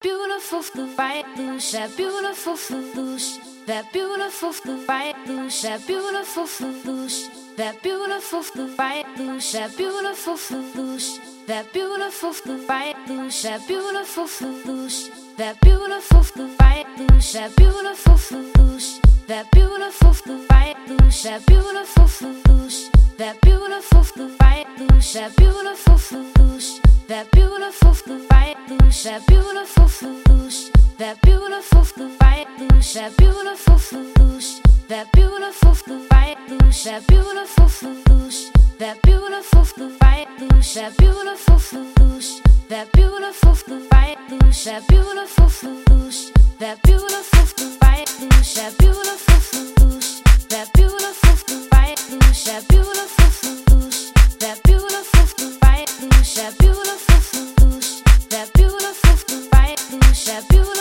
beautiful white loose, that beautiful loose, that beautiful white loose, that beautiful loose, that beautiful white loose, that beautiful loose, that beautiful white loose, that beautiful loose, that beautiful white loose, that beautiful loose, that beautiful white loose, that beautiful loose, that beautiful white loose, that beautiful loose, that beautiful white loose, that beautiful loose, that beautiful white loose, that beautiful loose, that beautiful white loose, that beautiful loose, that beautiful white loose, that beautiful loose, that beautiful white loose, that beautiful loose, that beautiful white loose, that beautiful loose, that beautiful white loose, that beautiful loose, that beautiful white loose, that beautiful loose, that beautiful white loose, that beautiful